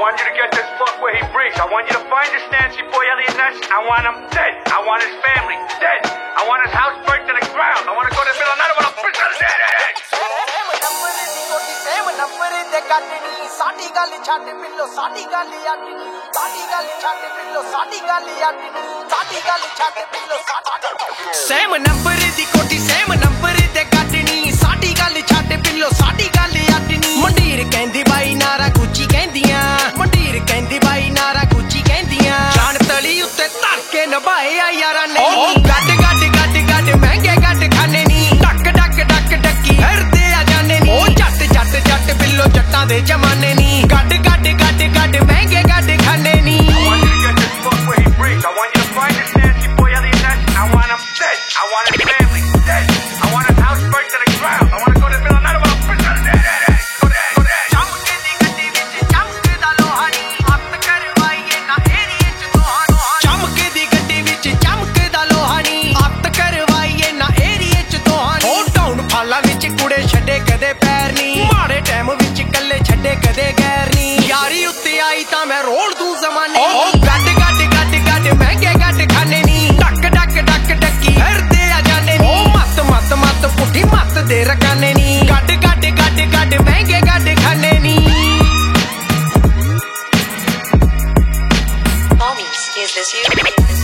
want you to get this fuck where he breathes. I want you to find this Nancy boy Elliot Ness. I want him dead. I want his family dead. I want his house burnt to the ground. I want to go to the middle of the night. I want to piss on his head. ਸਾਡੀ ਗੱਲ ਛੱਡ pillow ਸਾਡੀ ਗੱਲ ਅੱਡ ਨੀ ਸਾਡੀ ਗੱਲ ਛੱਡ ਪਿੱਲੋ ਸਾਡੀ ਗੱਲ ਅੱਡ ਨੀ ਸਾਡੀ ਗੱਲ ਛੱਡ ਪਿੱਲੋ ਸੇਮ ਨੰਬਰ ਦੀ ਕੋਠੀ ਸੇਮ ਨੰਬਰ ਤੇ ਕੱਟਣੀ ਸਾਡੀ ਗੱਲ ਛੱਡ ਪਿੱਲੋ ਸਾਡੀ ਗੱਲ ਅੱਡ ਨੀ ਮੰਡੀਰ ਕਹਿੰਦੀ ਬਾਈ ਨਾਰਾ ਗੁੱਚੀ ਕਹਿੰਦੀਆਂ ਮੰਡੀਰ ਕਹਿੰਦੀ ਬਾਈ ਨਾਰਾ ਗੁੱਚੀ ਕਹਿੰਦੀਆਂ ਜਾਨ ਤਲੀ ਉੱਤੇ ਧਰ ਕੇ ਨਿਭਾਏ ਆ ਯਾਰਾਂ ਨੇ ਗੱਡ ਗੱਡ ਗੱਡ ਗੱਡ ਮਹਿੰਗੇ ਗੱਡ ਖਾਣੇ ਨੀ ਟੱਕ ਟੱਕ ਟੱਕ ਟੱਕੀ ਹਰਦੇ ਆ ਜਾਣੇ ਨੀ ਉਹ ਜੱਟ ਜੱਟ ਜੱਟ ਬਿੱਲੋ ਜੱਟਾਂ ਦੇ ਜਮਾਨੇ ਨੀ ਗੱਡ ਗੱਡ ਗੱਡ ਗੱਡ ਮਹਿੰਗੇ ਗੱਡ ਖਾਣੇ ਨੀ I want you to get this fuck where he breathes. I want you to find this Nancy boy Elliot Ness. I want him dead. I want his family dead. I want his house burnt to the ground. I want to go to the middle of the night. I want to piss on his head. Go there, go there. ਚਮਕੇ ਦੀ ਗੱਡੀ ਵਿੱਚ ਚਮਕਦਾ ਲੋਹਾ ਨੀ ਹੱਥ ਕਰਵਾਈਏ ਨਾ ਏਰੀਏ ਚ ਤੁਹਾਨੂੰ ਚਮਕੇ ਦੀ ਗੱਡੀ ਵਿੱਚ ਚਮਕਦਾ ਲੋਹਾ ਨੀ ਹੱਥ ਕਰਵਾਈਏ ਨਾ ਏਰੀਏ ਚ ਤੁਹਾਨੂੰ ਉਹ ਟਾਊਨ ਫਾਲਾ ਵਿੱਚ ਕੁੜੇ ਛੱਡੇ ਕਦੇ ਪੈਰ ਨੀ ਮਾੜੇ ਟਾਈਮ ਵਿੱਚ ਇਕੱਲੇ ਛੱਡੇ ਕਦੇ ਗੈਰ ਨੀ ਯਾਰੀ ਉੱਤੇ ਆਈ ਤਾਂ ਮੈਂ ਰੋਲ ਦੂੰ ਜ਼ਮਾਨੇ ਗੱਡ ਗੱਡ ਗੱਡ ਗੱਡ ਮਹਿੰਗੇ ਗੱਡ ਖਾਣੇ ਨੀ ਟੱਕ ਟੱਕ ਟੱਕ ਟੱਕੀ ਹਰਦੇ ਆ ਜਾਣੇ ਨੀ ਉਹ ਮੱਤ ਮੱਤ ਮੱਤ ਪੁੱਠੀ ਮੱਤ ਦੇ ਰਕਾਨੇ ਨੀ ਗੱਡ ਗੱਡ ਗੱਡ ਗੱਡ ਮਹਿੰਗੇ ਗੱਡ ਖਾਣੇ ਨੀ Homies, is this you?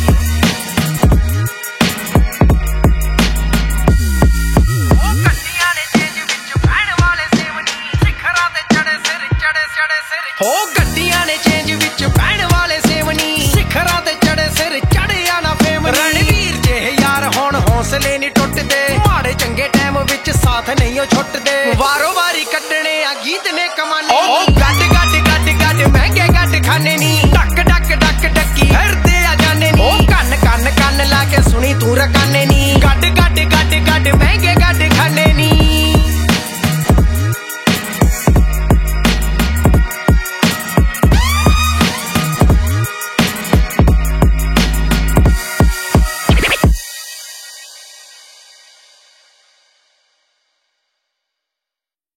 ਉਹ ਗੱਡੀਆਂ ਨੇ ਚੇਂਜ ਵਿੱਚ ਬਹਿਣ ਵਾਲੇ ਸੇਵਨੀ ਸਿਖਰਾਂ ਤੇ ਚੜੇ ਸਿਰ ਹੋ ਗੱਡੀਆਂ ਨੇ ਚੇਂਜ ਵਿੱਚ ਬਹਿਣ ਵਾਲੇ ਸੇਵਨੀ ਸਿਖਰਾਂ ਤੇ ਚੜੇ ਸਿਰ ਚੜਿਆ ਨਾ ਫੇਮ ਰਣਵੀਰ ਜਿਹੇ ਯਾਰ ਹੁਣ ਹੌਸਲੇ ਨਹੀਂ ਟੁੱਟਦੇ ਮਾੜੇ ਚੰਗੇ ਟਾਈਮ ਵਿੱਚ ਸਾਥ ਨਹੀਂ ਉਹ ਛੁੱਟਦੇ ਵਾਰੋ ਵਾਰੀ ਕੱਢਣੇ ਆ ਗੀਤ ਨੇ ਕਮਾਨੇ ਗੱਡ ਗੱਡ ਗੱਡ ਗੱਡ ਮਹਿੰਗੇ ਗੱਡ ਖਾਣੇ ਨੀ ਟੱਕ ਟੱਕ ਟੱਕ ਟੱਕੀ ਹਰਦੇ ਆ ਜਾਣੇ ਨੀ ਕੰਨ ਕੰਨ ਕੰਨ ਲਾ ਕੇ ਸੁਣੀ ਤੂੰ ਰਕਾਨੇ ਨੀ ਗੱਡ